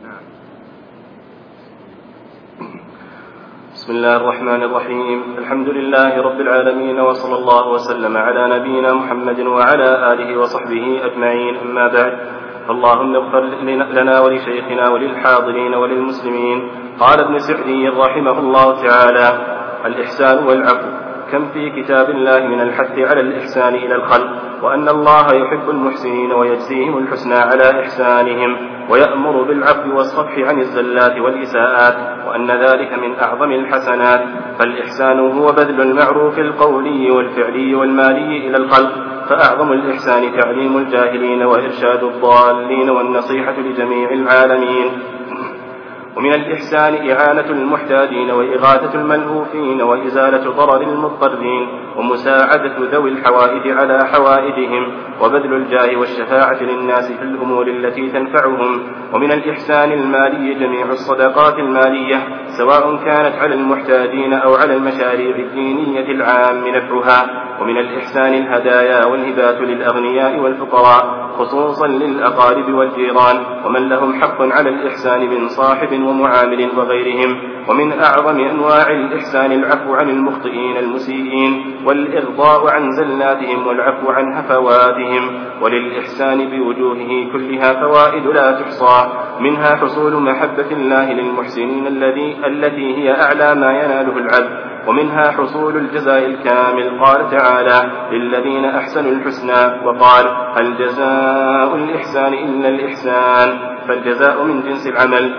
بسم الله الرحمن الرحيم. الحمد لله رب العالمين، وصلى الله وسلم على نبينا محمد وعلى آله وصحبه أجمعين، أما بعد. اللهم اغفر لنا ولشيخنا وللحاضرين وللمسلمين. قال ابن سعدي رحمه الله تعالى: الإحسان والعفو. كم في كتاب الله من الحث على الإحسان إلى الخلق، وأن الله يحب المحسنين ويجزيهم الحسنى على إحسانهم، ويأمر بالعفو والصفح عن الزلات والإساءات، وأن ذلك من أعظم الحسنات. فالإحسان هو بذل المعروف القولي والفعلي والمالي إلى الخلق، فأعظم الإحسان تعليم الجاهلين وإرشاد الضالين والنصيحة لجميع العالمين. ومن الإحسان إعانة المحتاجين وإغاثة الملهوفين وإزالة ضرر المضطرين ومساعدة ذوي الحوائج على حوائجهم وبذل الجاه والشفاعة للناس في الأمور التي تنفعهم. ومن الإحسان المالي جميع الصدقات المالية، سواء كانت على المحتاجين أو على المشاريع الدينية العام نفعها. ومن الإحسان الهدايا والهبات للأغنياء والفقراء، خصوصا للأقارب والجيران، ومن لهم حق على الإحسان من صاحب ومعامل وغيرهم. ومن أعظم أنواع الإحسان العفو عن المخطئين المسيئين، والإرضاء عن زلاتهم والعفو عن هفواتهم. وللإحسان بوجوهه كلها فوائد لا تحصى، منها حصول محبة الله للمحسنين التي هي أعلى ما يناله العبد، ومنها حصول الجزاء الكامل. قال تعالى: للذين أحسنوا الحسنى، وقال: هل جزاء الإحسان إلا الإحسان. فالجزاء من جنس العمل،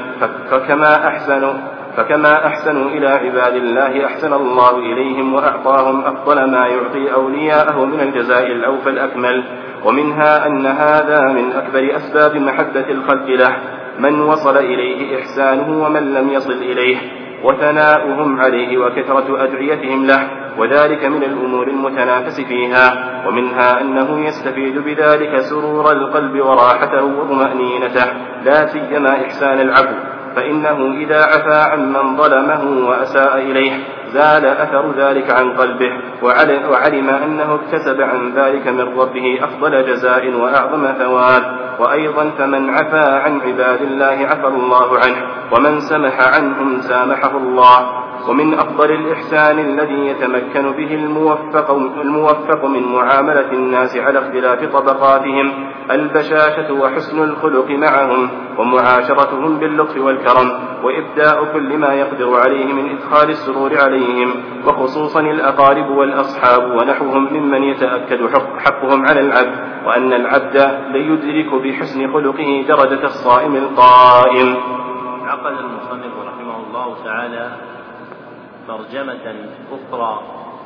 فكما أحسنوا إلى عباد الله أحسن الله إليهم وأعطاهم أفضل ما يعطي أولياءه من الجزاء الأوفى الأكمل. ومنها أن هذا من أكبر أسباب محبة الخلق له، من وصل إليه إحسانه ومن لم يصل إليه، وثناؤهم عليه وكثرة أدعيتهم له، وذلك من الأمور المتنافس فيها. ومنها أنه يستفيد بذلك سرور القلب وراحته وطمأنينته، لا سيما إحسان العفو، فإنه إذا عفا عمن ظلمه وأساء إليه زال أثر ذلك عن قلبه، وعلم أنه اكتسب عن ذلك من ربه أفضل جزاء وأعظم ثواب. وأيضا فمن عفا عن عباد الله عفى الله عنه، ومن سمح عنهم سامحه الله. ومن أفضل الإحسان الذي يتمكن به الموفق من معاملة الناس على اختلاف طبقاتهم البشاشة وحسن الخلق معهم، ومعاشرتهم باللطف والكرم، وإبداء كل ما يقدر عليه من إدخال السرور عليهم، وخصوصا الأقارب والأصحاب ونحوهم ممن يتأكد حقهم على العبد، وأن العبد ليدرك بحسن خلقه درجة الصائم القائم. عقد المصنف رحمه الله تعالى ترجمة أخرى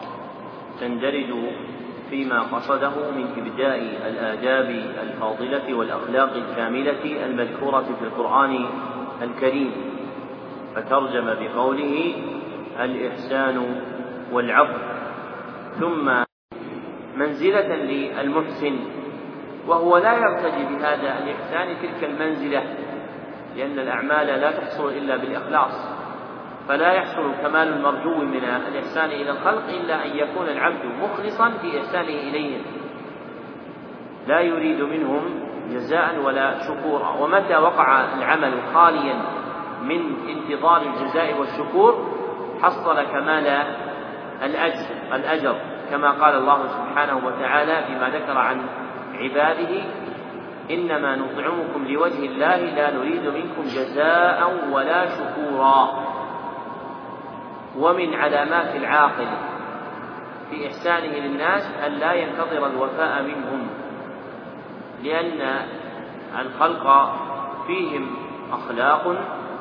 تندرج فيما قصده من إبداء الآداب الفاضلة والأخلاق الكاملة المذكورة في القرآن الكريم، فترجم بقوله: الإحسان والعفو، ثم منزلة للمحسن، وهو لا يرتجي بهذا الإحسان تلك المنزلة، لأن الأعمال لا تحصل إلا بالإخلاص، فلا يحصل كمال المرجو من الإحسان إلى الخلق إلا أن يكون العبد مخلصا في إحسانه إليهم، لا يريد منهم جزاء ولا شكورا. ومتى وقع العمل خاليا من انتظار الجزاء والشكور حصل كمال الأجر، كما قال الله سبحانه وتعالى فيما ذكر عن عباده: إنما نطعمكم لوجه الله لا نريد منكم جزاء ولا شكورا. ومن علامات العاقل في إحسانه للناس أن لا ينتظر الوفاء منهم، لأن الخلق فيهم أخلاق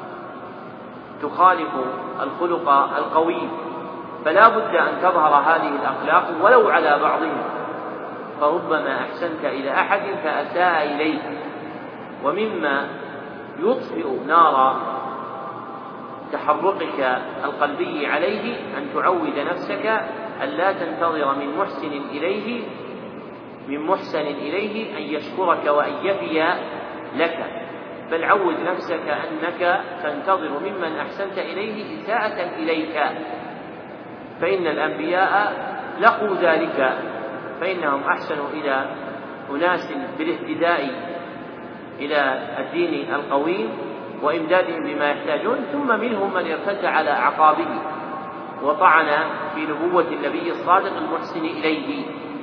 تخالف الخلق القوي، فلا بد أن تظهر هذه الأخلاق ولو على بعضهم، فربما أحسنت إلى أحد فأساء إليك. ومما يطفئ نار تحرقك القلبي عليه أن تعود نفسك أن لا تنتظر من محسن إليه أن يشكرك وأن يفي لك، بل عود نفسك أنك تنتظر ممن أحسنت إليه إساءة إليك، فإن الأنبياء لقوا ذلك، فإنهم أحسنوا إلى أناس بالاهتداء إلى الدين القويم وإمدادهم بما يحتاجون، ثم منهم من ارتد على أعقابه وطعن في نبوة النبي الصادق المحسن إليه.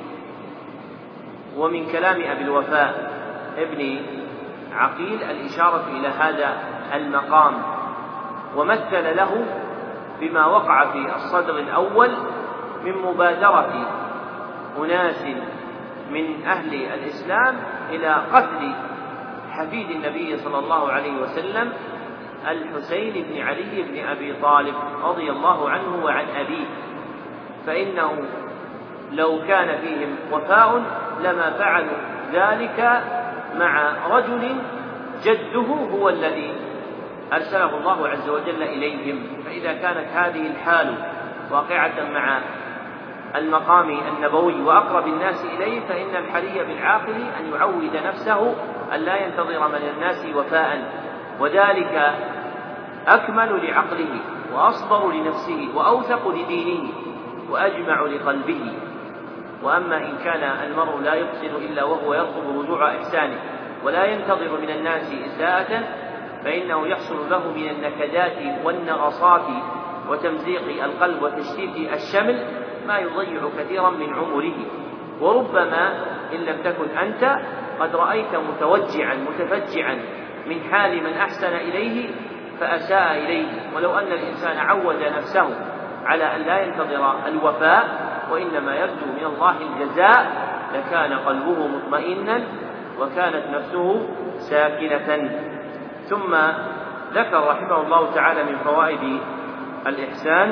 ومن كلام أبي الوفاء ابن عقيل الإشارة إلى هذا المقام، ومثل له بما وقع في الصدر الأول من مبادرة أناس من أهل الإسلام إلى قتل حفيد النبي صلى الله عليه وسلم الحسين بن علي بن أبي طالب رضي الله عنه وعن أبيه، فإنه لو كان فيهم وفاء لما فعلوا ذلك مع رجل جده هو الذي أرسله الله عز وجل إليهم. فإذا كانت هذه الحال واقعة مع المقام النبوي وأقرب الناس إليه، فإن الحري بالعاقل أن يعود نفسه أن لا ينتظر من الناس وفاء، وذلك أكمل لعقله وأصبر لنفسه وأوثق لدينه وأجمع لقلبه. وأما إن كان المرء لا يحسن إلا وهو يرغب رجوع إحسانه ولا ينتظر من الناس إساءة، فإنه يحصل له من النكدات والنغصات وتمزيق القلب وتشتيت الشمل ما يضيع كثيرا من عمره. وربما إن لم تكن أنت قد رأيت متوجعا متفجعا من حال من أحسن إليه فأساء إليه. ولو أن الإنسان عود نفسه على أن لا ينتظر الوفاء وإنما يرجو من الله الجزاء لكان قلبه مطمئنا وكانت نفسه ساكنة. ثم ذكر رحمه الله تعالى من فوائد الإحسان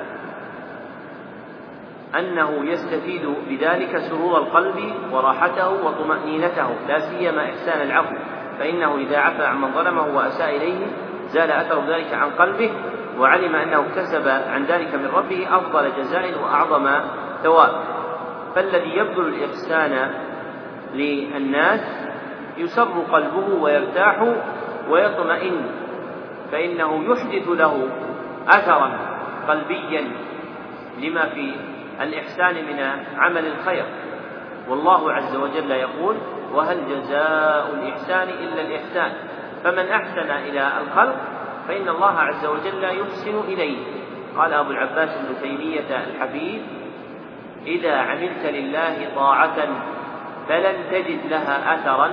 أنه يستفيد بذلك سرور القلب وراحته وطمأنينته، لا سيما إحسان العفو، فإنه إذا عفى عمن ظلمه وأساء إليه زال أثر ذلك عن قلبه، وعلم أنه اكتسب عن ذلك من ربه أفضل جزاء وأعظم ثواب. فالذي يبذل الإحسان للناس يسر قلبه ويرتاح ويطمئن، فإنه يحدث له أثرا قلبيا لما في الإحسان من عمل الخير. والله عز وجل يقول: وهل جزاء الإحسان إلا الإحسان، فمن أحسن إلى الخلق فإن الله عز وجل يحسن إليه. قال أبو العباس بن تيمية الحفيد: إذا عملت لله طاعة فلن تجد لها أثرا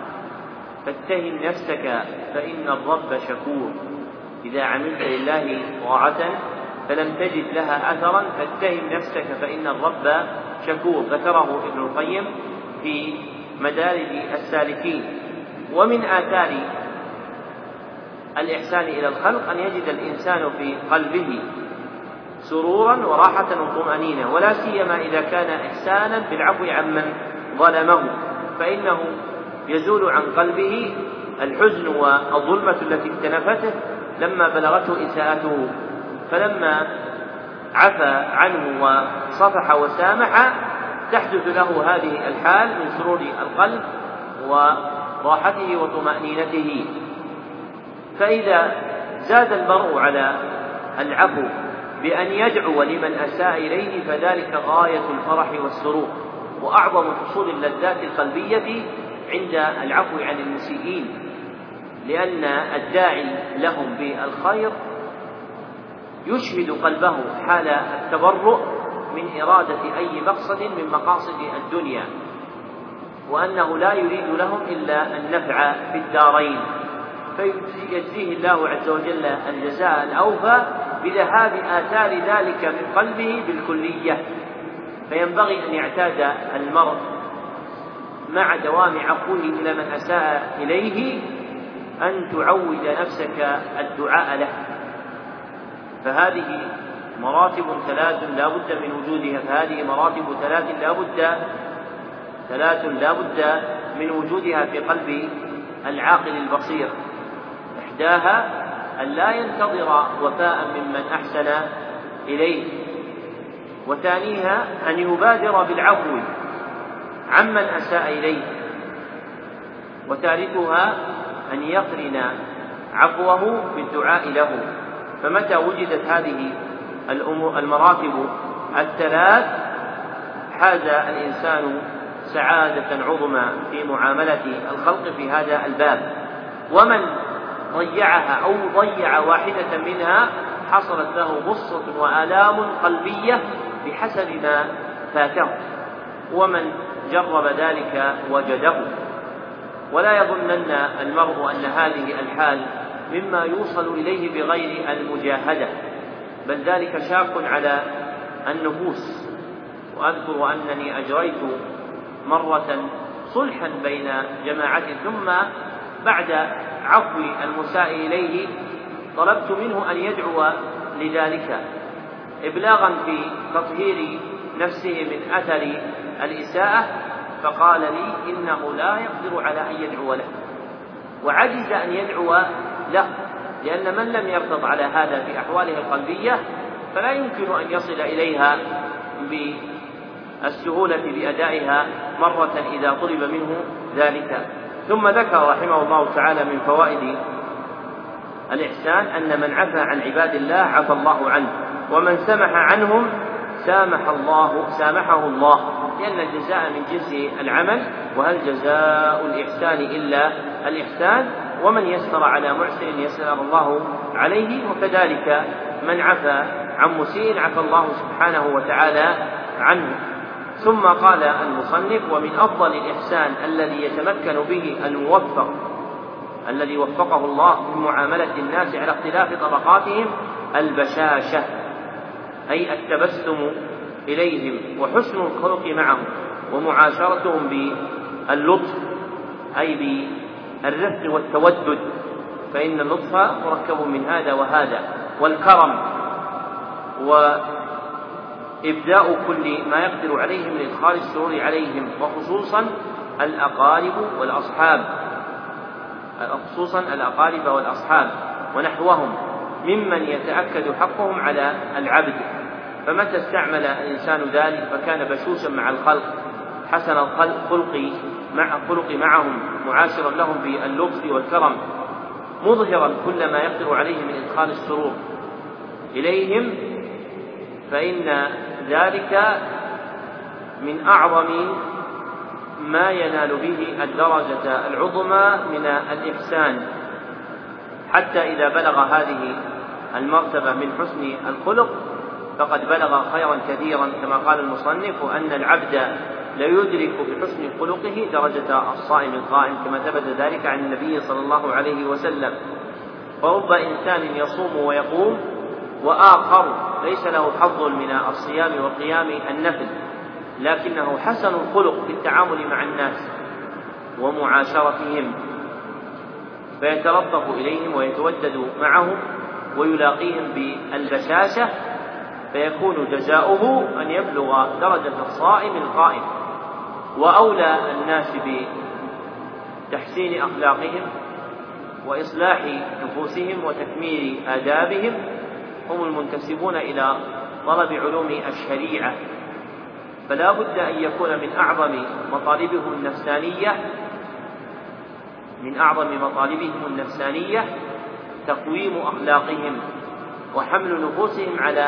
فاتهم نفسك فإن الرب شكور. إذا عملت لله طاعة فلم تجد لها أثرا فاتهم نفسك فإن الرب شكور. ذكره ابن القيم في مدارج السالكين. ومن آثار الإحسان إلى الخلق أن يجد الإنسان في قلبه سرورا وراحة وطمأنينة، ولا سيما إذا كان إحسانا بالعفو عمن ظلمه، فإنه يزول عن قلبه الحزن والظلمة التي اكتنفته لما بلغته إساءته، فلما عفى عنه وصفح وسامح تحدث له هذه الحال من سرور القلب وراحته وطمأنينته. فإذا زاد المرء على العفو بأن يدعو لمن أساء إليه فذلك غاية الفرح والسرور وأعظم حصول اللذات القلبية عند العفو عن المسيئين، لأن الداعي لهم بالخير يشهد قلبه حال التبرؤ من إرادة أي مقصد من مقاصد الدنيا، وأنه لا يريد لهم إلا النفع في الدارين، فيجزيه الله عز وجل الجزاء الأوفى بذهاب آثار ذلك من قلبه بالكلية. فينبغي أن يعتاد المرء مع دوام عفوه إلى من أساء إليه أن تعود نفسك الدعاء له. فهذه مراتب ثلاث لا بد من وجودها، فهذه مراتب ثلاث لا بد من وجودها في قلب العاقل البصير. إحداها أن لا ينتظر وفاء ممن أحسن إليه، وثانيها أن يبادر بالعفو عمن أساء إليه، وثالثها أن يقرن عفوه بالدعاء له. فمتى وجدت هذه المراتب الثلاث حاز الإنسان سعادة عظمى في معاملة الخلق في هذا الباب. ومن ضيعها أو ضيع واحدة منها حصلت له غصة وآلام قلبية بحسب ما فاته، ومن جرب ذلك وجده. ولا يظنن المرء أن هذه الحال مما يوصل إليه بغير المجاهدة، بل ذلك شاق على النفوس. وأذكر أنني أجريت مرة صلحا بين جماعة، ثم بعد عفو المساء إليه طلبت منه أن يدعو لذلك إبلاغا في تطهير نفسه من أثر الإساءة، فقال لي إنه لا يقدر على أن يدعو له، وعجز أن يدعو له، لأن من لم يرتض على هذا في أحواله القلبية فلا يمكن أن يصل إليها بالسهولة بأدائها مرة إذا طلب منه ذلك. ثم ذكر رحمه الله تعالى من فوائد الإحسان أن من عفى عن عباد الله عفى الله عنه، ومن سمح عنهم سامحه الله، لأن الجزاء من جنس العمل، وهل جزاء الإحسان إلا الإحسان، ومن يسر على محسن يسر الله عليه. وكذلك من عفى عن مسيء عفى الله سبحانه وتعالى عنه. ثم قال المصنف: ومن أفضل الإحسان الذي يتمكن به الموفق الذي وفقه الله من معاملة الناس على اختلاف طبقاتهم البشاشة، أي التبسم إليهم وحسن الخلق معهم ومعاشرتهم باللطف، أي بالرفق والتودد، فإن اللطف مركب من هذا وهذا، والكرم، وإبداء كل ما يقدر عليه من إدخال السرور عليهم، وخصوصا الأقارب والأصحاب ونحوهم ممن يتأكد حقهم على العبد. فمتى استعمل الإنسان ذلك فكان بشوشا مع الخلق، حسن الخلق معهم، معاشرا لهم باللطف والكرم، مظهرا كل ما يقدر عليه من إدخال السرور إليهم، فإن ذلك من أعظم ما ينال به الدرجة العظمى من الإحسان، حتى إذا بلغ هذه المرتبة من حسن الخلق فقد بلغ خيرا كثيرا، كما قال المصنف: أن العبد ليدرك بحسن خلقه درجة الصائم القائم، كما ثبت ذلك عن النبي صلى الله عليه وسلم. فرب إنسان يصوم ويقوم وآخر ليس له حظ من الصيام والقيام النفل، لكنه حسن الخلق في التعامل مع الناس ومعاشرتهم، فيتلطف إليهم ويتودد معهم ويلاقيهم بالبشاشة، فيكون جزاؤه أن يبلغ درجة الصائم القائم. وأولى الناس بتحسين أخلاقهم وإصلاح نفوسهم وتكميل آدابهم هم المنتسبون إلى طلب علوم الشريعة، فلا بد أن يكون من أعظم مطالبهم النفسانية تقويم أخلاقهم وحمل نفوسهم على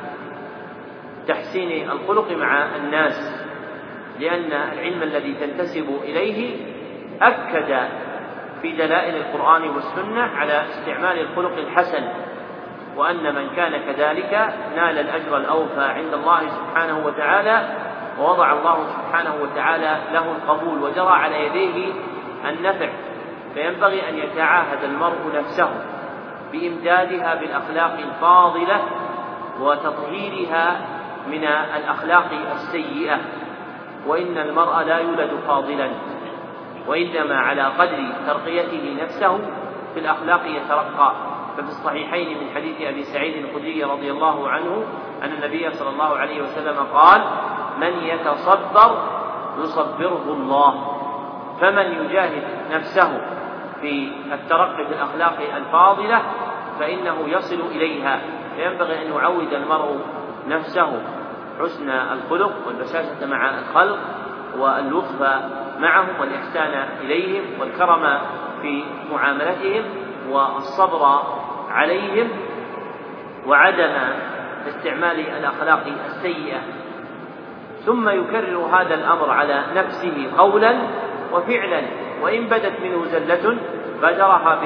تحسين الخلق مع الناس، لأن العلم الذي تنتسب إليه أكد في دلائل القرآن والسنة على استعمال الخلق الحسن، وأن من كان كذلك نال الأجر الأوفى عند الله سبحانه وتعالى، ووضع الله سبحانه وتعالى له القبول وجرى على يديه النفع. فينبغي أن يتعاهد المرء نفسه بإمدادها بالأخلاق الفاضلة وتطهيرها من الأخلاق السيئة، وإن المرء لا يولد فاضلا، وإنما على قدر ترقيته نفسه في الأخلاق يترقى. ففي الصحيحين من حديث أبي سعيد الخدري رضي الله عنه أن النبي صلى الله عليه وسلم قال: من يتصبر يصبره الله. فمن يجاهد نفسه في الترقي في الأخلاق الفاضلة فإنه يصل إليها. فينبغي أن يعود المرء نفسه حسن الخلق والبشاشة مع الخلق واللطف معهم والإحسان إليهم والكرم في معاملتهم والصبر عليهم وعدم استعمال الأخلاق السيئة. ثم يكرر هذا الأمر على نفسه قولا وفعلا، وإن بدت منه زلة بادرها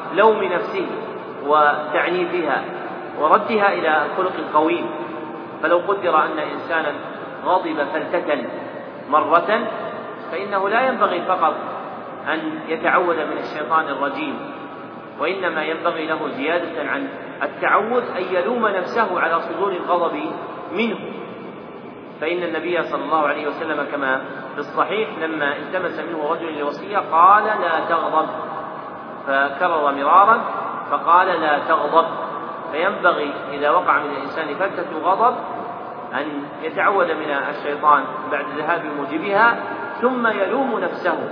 لوم نفسه وتعنيفها وردها إلى الخلق القويم. فلو قدر أن إنسانا غضب فلتة مرة فإنه لا ينبغي فقط أن يتعوذ من الشيطان الرجيم، وإنما ينبغي له زيادة عن التعوذ أن يلوم نفسه على صدور الغضب منه. فإن النبي صلى الله عليه وسلم كما في الصحيح لما التمس منه رجل الوصية قال لا تغضب، فكرر مرارا فقال لا تغضب. فينبغي إذا وقع من الإنسان فلتة غضب أن يتعوذ من الشيطان بعد ذهاب موجبها، ثم يلوم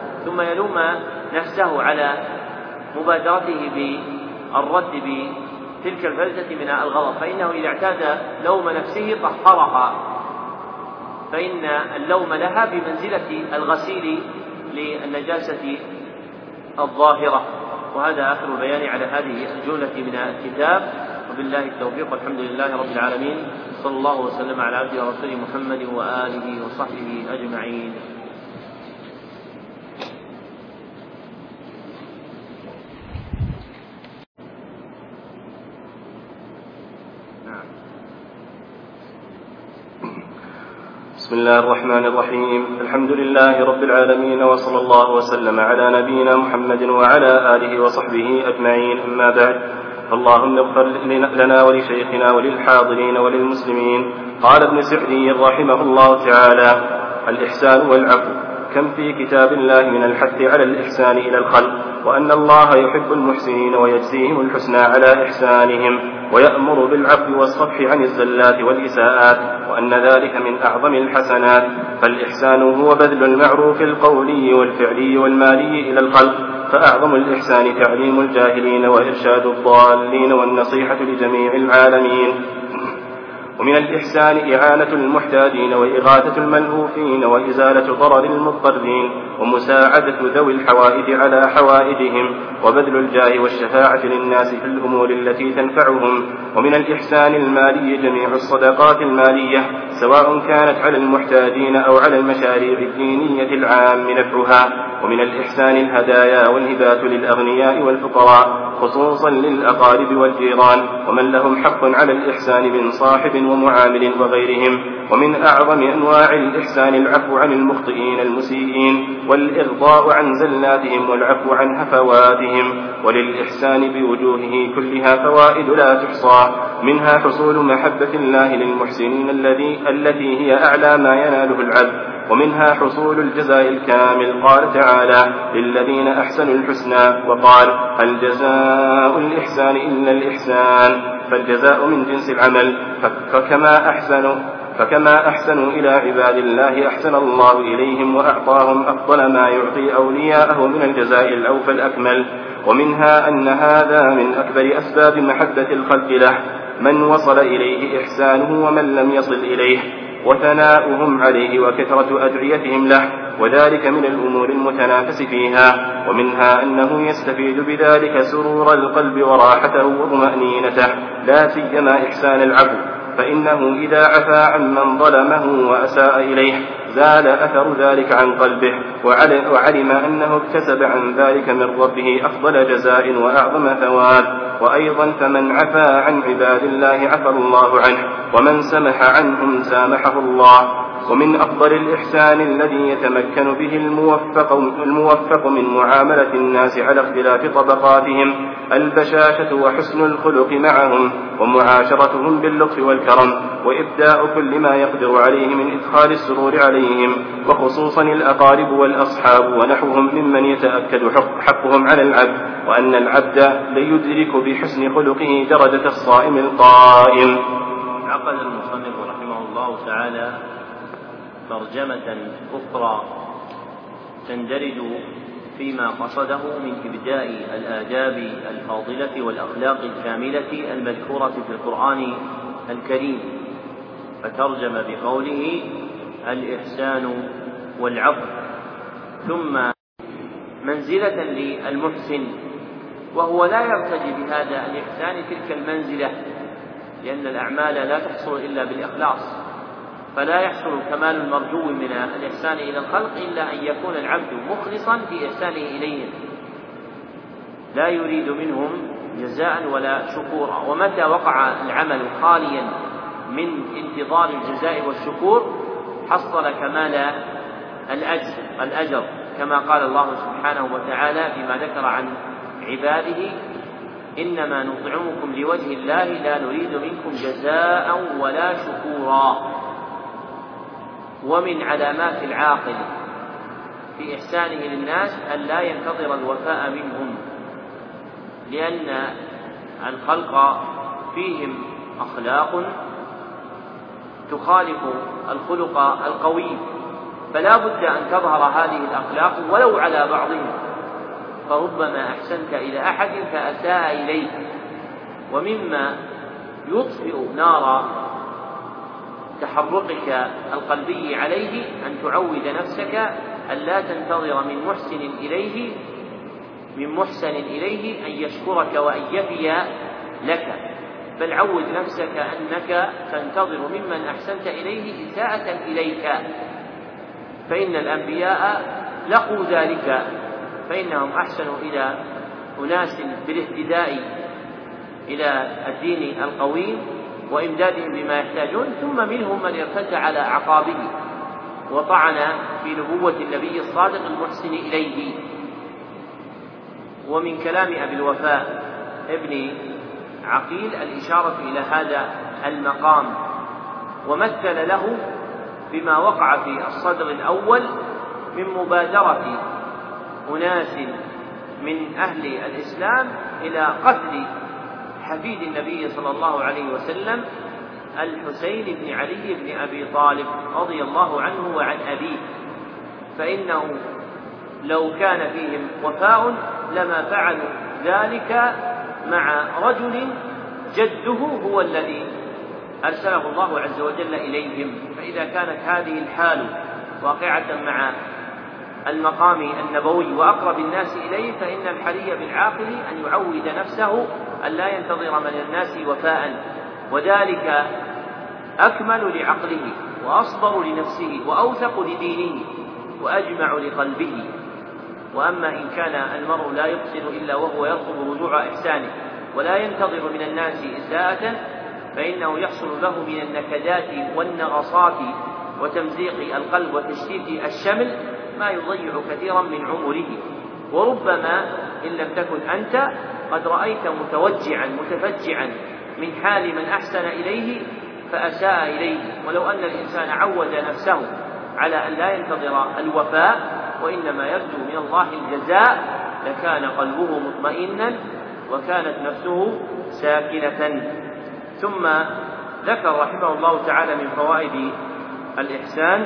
نفسه على مبادرته بالرد بتلك الفلتة من الغضب، فإنه إذا اعتاد لوم نفسه طهرها، فإن اللوم لها بمنزلة الغسيل للنجاسة الظاهرة. وهذا آخر البيان على هذه الجملة من الكتاب، وبالله التوفيق، والحمد لله رب العالمين، صلى الله وسلم على عبده ورسوله محمد وآله وصحبه أجمعين. بسم الله الرحمن الرحيم. الحمد لله رب العالمين، وصلى الله وسلم على نبينا محمد وعلى آله وصحبه أجمعين. أما بعد، اللهم اغفر لنا ولشيخنا وللحاضرين وللمسلمين. قال ابن سعدي رحمه الله تعالى: الإحسان والعفو. كم في كتاب الله من الحث على الإحسان إلى الخلق، وأن الله يحب المحسنين ويجزيهم الحسنى على إحسانهم، ويأمر بالعفو والصفح عن الزلات والإساءات، وأن ذلك من أعظم الحسنات. فالإحسان هو بذل المعروف القولي والفعلي والمالي إلى الخلق، فأعظم الإحسان تعليم الجاهلين وإرشاد الضالين والنصيحة لجميع العالمين. ومن الإحسان إعانة المحتاجين وإغاثة الملهوفين وإزالة ضرر المضطرين ومساعدة ذوي الحوائج على حوائجهم وبذل الجاه والشفاعة للناس في الأمور التي تنفعهم. ومن الإحسان المالي جميع الصدقات المالية سواء كانت على المحتاجين أو على المشاريع الدينية العام نفعها. ومن الإحسان الهدايا والهبات للأغنياء والفقراء خصوصا للأقارب والجيران ومن لهم حق على الإحسان من صاحب ومعامل وغيرهم. ومن أعظم أنواع الإحسان العفو عن المخطئين المسيئين والإرضاء عن زلاتهم والعفو عن هفواتهم. وللإحسان بوجوهه كلها فوائد لا تحصى، منها حصول محبة الله للمحسنين التي هي أعلى ما يناله العبد، ومنها حصول الجزاء الكامل. قال تعالى: للذين أحسنوا الحسنى، وقال: هل جزاء الإحسان إلا الإحسان. فالجزاء من جنس العمل، فكما أحسنوا إلى عباد الله أحسن الله إليهم وأعطاهم أفضل ما يعطي أولياءه من الجزاء الأوفى الأكمل. ومنها أن هذا من أكبر أسباب محبة الخلق له، من وصل إليه إحسانه ومن لم يصل إليه، وثناؤهم عليه وكثرة أدعيتهم له، وذلك من الأمور المتنافس فيها. ومنها أنه يستفيد بذلك سرور القلب وراحته وطمأنينته، لا سيما إحسان العفو، فإنه إذا عفا عمن ظلمه وأساء إليه زال أثر ذلك عن قلبه، وعلم أنه اكتسب عن ذلك من ربه أفضل جزاء وأعظم ثواب. وأيضا فمن عفا عن عباد الله عفى الله عنه، ومن سمح عنهم سامحه الله. ومن أفضل الإحسان الذي يتمكن به الموفق من معاملة الناس على اختلاف طبقاتهم البشاشة وحسن الخلق معهم، ومعاشرتهم باللطف والكرم، وإبداء كل ما يقدر عليه من إدخال السرور عليهم، وخصوصا الأقارب والأصحاب ونحوهم ممن يتأكد حقهم على العبد، وأن العبد ليدرك بحسن خلقه درجة الصائم القائم. عقد المصنف رحمه الله تعالى ترجمة أخرى تندرج فيما قصده من إبداء الآداب الفاضلة والأخلاق الكاملة المذكورة في القرآن الكريم، فترجم بقوله: الإحسان والعفو، ثم منزلة للمحسن، وهو لا يرتجي بهذا الإحسان تلك المنزلة، لأن الأعمال لا تحصل إلا بالإخلاص، فلا يحصل كمال المرجو من الإحسان إلى الخلق إلا أن يكون العبد مخلصا في إحسانه إليهم. لا يريد منهم جزاء ولا شكورا. ومتى وقع العمل خاليا من انتظار الجزاء والشكور حصل كمال الأجر كما قال الله سبحانه وتعالى فيما ذكر عن عباده: إنما نطعمكم لوجه الله لا نريد منكم جزاء ولا شكورا. ومن علامات العاقل في إحسانه للناس أن لا ينتظر الوفاء منهم، لأن الخلق فيهم أخلاق تخالف الخلق القوي، فلا بد أن تظهر هذه الأخلاق ولو على بعضهم. فربما أحسنت إلى أحد فأساء إليك. ومما يطفئ نار تحرقك القلبي عليه أن تعود نفسك أن لا تنتظر من محسن إليه أن يشكرك وأن يفي لك، بل عود نفسك أنك تنتظر ممن أحسنت إليه إساءة إليك. فإن الأنبياء لقوا ذلك، فإنهم أحسنوا إلى أناس بالاهتداء إلى الدين القويم وإمدادهم بما يحتاجون، ثم منهم من ارتد على أعقابه وطعن في نبوة النبي الصادق المحسن إليه. ومن كلام أبي الوفاء ابن عقيل الإشارة إلى هذا المقام، ومثل له بما وقع في الصدر الأول من مبادرة أناس من أهل الإسلام إلى قتل حفيد النبي صلى الله عليه وسلم الحسين بن علي بن أبي طالب رضي الله عنه وعن أبيه، فإنه لو كان فيهم وفاء لما فعلوا ذلك مع رجل جده هو الذي أرسله الله عز وجل إليهم. فإذا كانت هذه الحال واقعة مع المقام النبوي وأقرب الناس إليه، فإن الحري بالعاقل أن يعود نفسه أن لا ينتظر من الناس وفاء، وذلك أكمل لعقله وأصبر لنفسه وأوثق لدينه وأجمع لقلبه. وأما إن كان المرء لا يحسن إلا وهو يرغب رجوع إحسانه ولا ينتظر من الناس إساءة، فإنه يحصل له من النكدات والنغصات وتمزيق القلب وتشتيت الشمل ما يضيع كثيرا من عمره. وربما إن لم تكن أنت قد رأيت متفجعا من حال من أحسن إليه فأساء إليه. ولو أن الإنسان عود نفسه على أن لا ينتظر الوفاء وإنما يرجو من الله الجزاء لكان قلبه مطمئنا وكانت نفسه ساكنة. ثم ذكر رحمه الله تعالى من فوائد الإحسان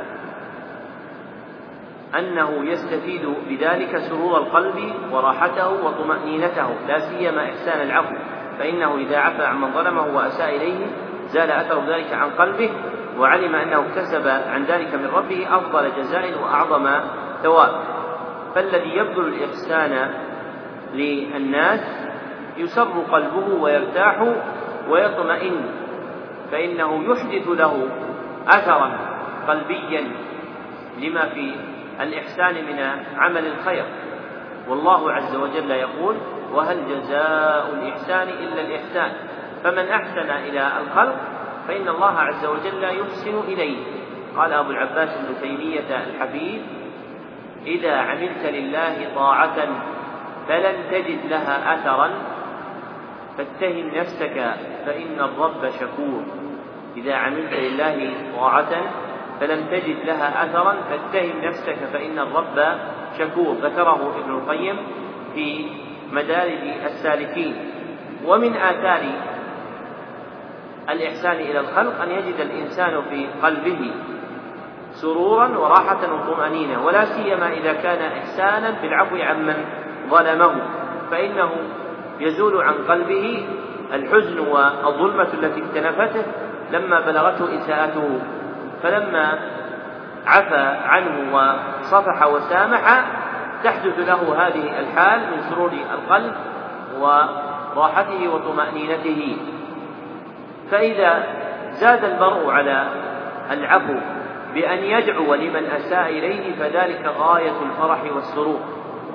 أنه يستفيد بذلك سرور القلب وراحته وطمأنينته، لا سيما إحسان العفو، فإنه إذا عفى عمن ظلمه وأساء إليه زال أثر ذلك عن قلبه، وعلم أنه اكتسب عن ذلك من ربه أفضل جزاء وأعظم ثواب. فالذي يبذل الإحسان للناس يسر قلبه ويرتاح ويطمئن، فإنه يحدث له أثرا قلبيا لما في الإحسان من عمل الخير. والله عز وجل يقول: وهل جزاء الإحسان إلا الإحسان. فمن أحسن إلى الخلق فإن الله عز وجل يحسن إليه. قال أبو العباس ابن تيمية الحفيد: إذا عملت لله طاعة فلن تجد لها أثرا فاتهم نفسك فإن الرب شكور. إذا عملت لله طاعة فلم تجد لها أثرا فاتهم نفسك فإن الرب شكور. ذكره ابن القيم في مدارج السالكين. ومن آثار الإحسان إلى الخلق أن يجد الإنسان في قلبه سرورا وراحة وطمأنينة، ولا سيما إذا كان إحسانا بالعفو عمن ظلمه، فإنه يزول عن قلبه الحزن والظلمة التي اكتنفته لما بلغته إساءته، فلما عفى عنه وصفح وسامح تحدث له هذه الحال من سرور القلب وراحته وطمأنينته. فإذا زاد المرء على العفو بأن يدعو لمن أساء إليه فذلك غاية الفرح والسرور.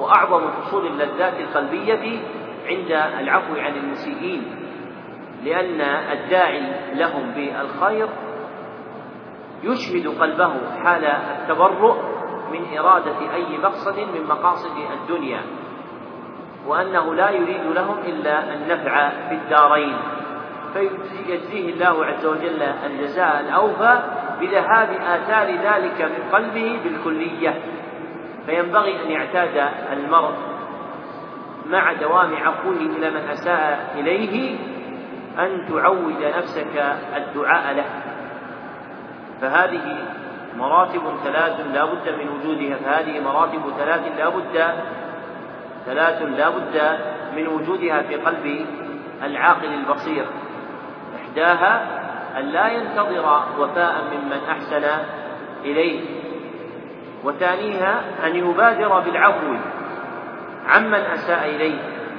وأعظم حصول اللذات القلبية عند العفو عن المسيئين، لأن الداعي لهم بالخير يشهد قلبه حال التبرؤ من إرادة أي مقصد من مقاصد الدنيا، وأنه لا يريد لهم إلا النفع في الدارين، فيجزيه الله عز وجل الجزاء الأوفى بذهاب آثار ذلك من قلبه بالكلية. فينبغي أن يعتاد المرء مع دوام عفوه إلى من أساء إليه أن تعود نفسك الدعاء له. فهذه مراتب ثلاث لا بد من وجودها، ثلاث لا بد من وجودها في قلب العاقل البصير. إحداها أن لا ينتظر وفاء ممن أحسن إليه، وثانيها أن يبادر بالعفو عمن أساء إليه،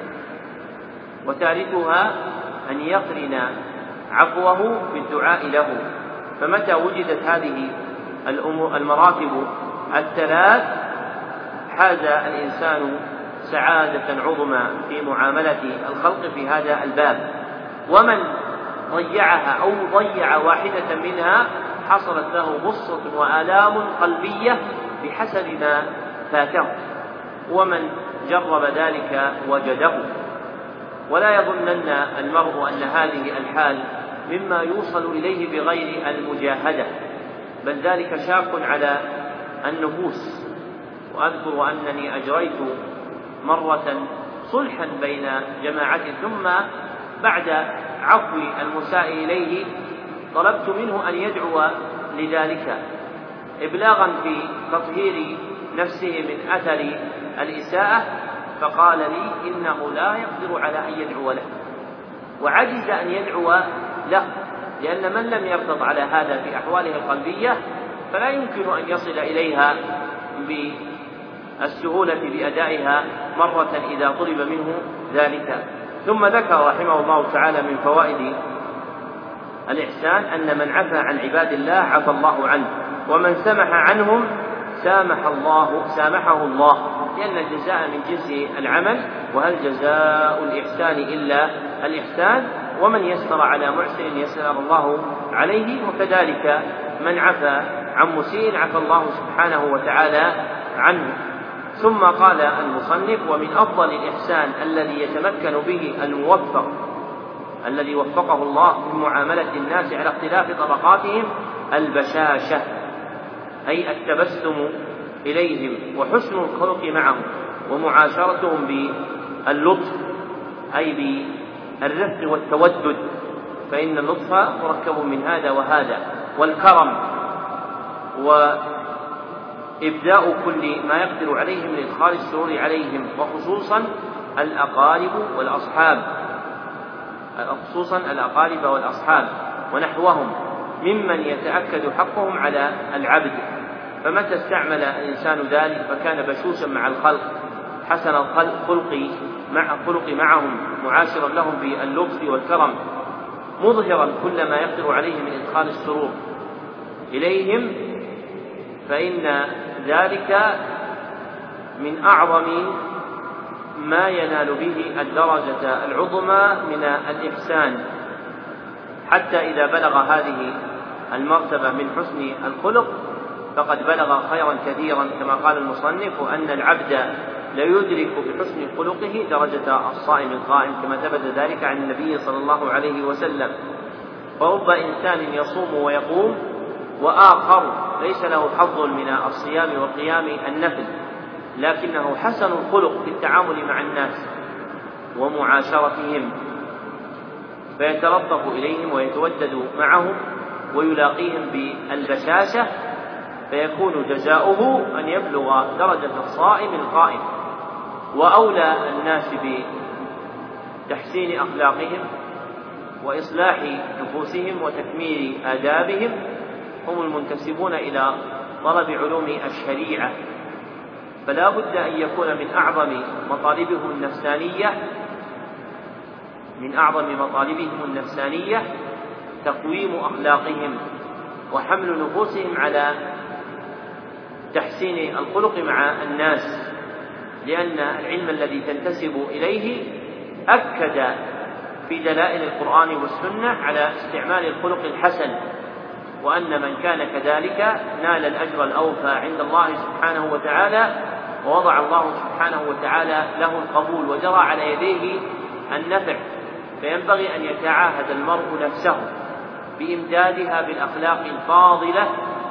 وثالثها أن يقرن عفوه بالدعاء له. فمتى وجدت هذه المراتب الثلاث حاز الإنسان سعادة عظمى في معاملة الخلق في هذا الباب، ومن ضيعها أو ضيع واحدة منها حصلت له غصة وآلام قلبية بحسب ما فاته، ومن جرب ذلك وجده. ولا يظنن المرء أن هذه الحال مما يوصل إليه بغير المجاهدة، بل ذلك شاق على النفوس. وأذكر أنني أجريت مرة صلحا بين جماعة، ثم بعد عفو المساء إليه طلبت منه أن يدعو لذلك إبلاغا في تطهير نفسه من أثر الإساءة، فقال لي إنه لا يقدر على أن يدعو له، وعجز أن يدعو له، لأن من لم يرتض على هذا في أحواله القلبية فلا يمكن أن يصل إليها بالسهولة بأدائها مرة إذا طلب منه ذلك. ثم ذكر رحمه الله تعالى من فوائد الإحسان أن من عفى عن عباد الله عفى الله عنه، ومن سمح عنهم سامحه الله، لأن الجزاء من جنس العمل، وهل جزاء الإحسان إلا الإحسان، ومن يسر على محسن يسر الله عليه. وكذلك من عفى عن مسيء عفى الله سبحانه وتعالى عنه. ثم قال المصنف: ومن أفضل الإحسان الذي يتمكن به الموفق الذي وفقه الله في معاملة الناس على اختلاف طبقاتهم البشاشة، أي التبسم إليهم وحسن الخلق معهم ومعاشرتهم باللطف، أي بالرفق والتودد، فإن اللطف مركب من هذا وهذا، والكرم، وإبداء كل ما يقدر عليه من إدخال السرور عليهم، وخصوصا الأقارب والأصحاب ونحوهم ممن يتأكد حقهم على العبد. فمتى استعمل الإنسان ذلك فكان بشوشا مع الخلق، حسن الخلق معهم، معاشرا لهم باللطف والكرم، مظهرا كل ما يقدر عليه من إدخال السرور إليهم، فإن ذلك من أعظم ما ينال به الدرجة العظمى من الإحسان، حتى إذا بلغ هذه المرتبة من حسن الخلق فقد بلغ خيرا كثيرا، كما قال المصنف: أن العبد ليدرك بحسن خلقه درجة الصائم القائم، كما ثبت ذلك عن النبي صلى الله عليه وسلم. فرب إنسان يصوم ويقوم وآخر ليس له حظ من الصيام وقيام النفل، لكنه حسن الخلق في التعامل مع الناس ومعاشرتهم، فيتلطف إليهم ويتودد معهم ويلاقيهم بالبشاشة، فيكون جزاؤه أن يبلغ درجة الصائم القائم. وأولى الناس بتحسين أخلاقهم وإصلاح نفوسهم وتكميل آدابهم هم المنتسبون إلى طلب علوم الشريعة، فلا بد أن يكون من أعظم مطالبهم النفسانية تقويم أخلاقهم وحمل نفوسهم على تحسين الخلق مع الناس، لأن العلم الذي تنتسب إليه أكد في دلائل القرآن والسنة على استعمال الخلق الحسن، وأن من كان كذلك نال الأجر الأوفى عند الله سبحانه وتعالى، ووضع الله سبحانه وتعالى له القبول وجرى على يديه النفع. فينبغي أن يتعاهد المرء نفسه بإمدادها بالأخلاق الفاضلة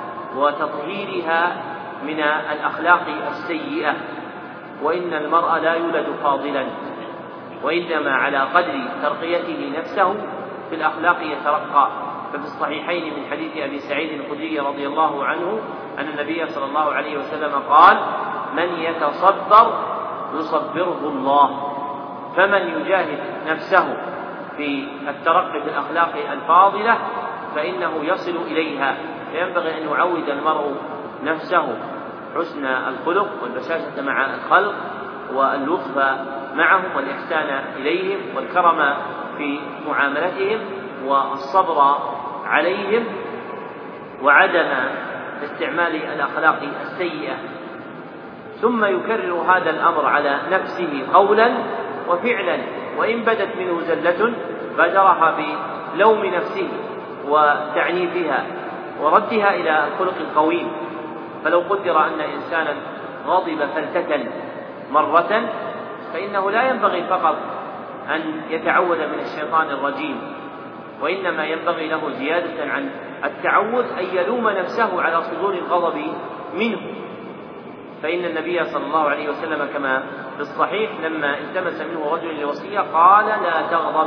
وتطهيرها من الأخلاق السيئة. وإن المرء لا يولد فاضلا، وإنما على قدر ترقيته نفسه في الأخلاق يترقى. ففي الصحيحين من حديث أبي سعيد الخدري رضي الله عنه أن النبي صلى الله عليه وسلم قال: من يتصبر يصبره الله. فمن يجاهد نفسه في الترقي في الأخلاق الفاضلة فإنه يصل إليها. فينبغي أن يعود المرء نفسه حسن الخلق والبشاشة مع الخلق واللطف معهم والإحسان إليهم والكرم في معاملتهم والصبر عليهم وعدم استعمال الأخلاق السيئة. ثم يكرر هذا الأمر على نفسه قولا وفعلا، وإن بدت منه زلة بادرها بلوم نفسه وتعنيفها وردها إلى الخلق القويم. فلو قدر أن إنسانا غضب فلتة مرة فإنه لا ينبغي فقط أن يتعوذ من الشيطان الرجيم، وإنما ينبغي له زيادة عن التعوذ أن يلوم نفسه على صدور الغضب منه. فإن النبي صلى الله عليه وسلم كما في الصحيح لما التمس منه رجل لوصية قال: لا تغضب،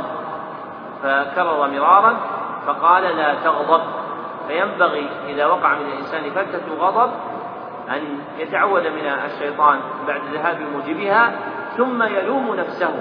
فكرر مرارا فقال: لا تغضب. فينبغي إذا وقع من الإنسان فلتة غضب أن يتعوذ من الشيطان بعد ذهاب موجبها، ثم يلوم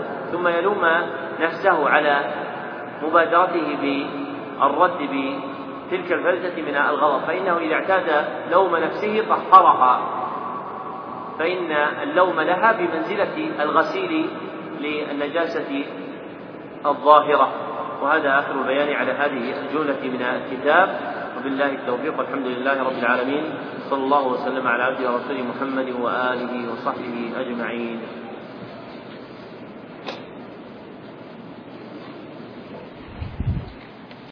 نفسه على مبادرته بالرد بتلك الفلتة من الغضب، فإنه إذا اعتاد لوم نفسه طهرها، فإن اللوم لها بمنزلة الغسيل للنجاسة الظاهرة. وهذا آخر البيان على هذه الجملة من الكتاب، وبالله التوفيق، والحمد لله رب العالمين، صلى الله وسلم على عبده ورسوله محمد وآله وصحبه أجمعين.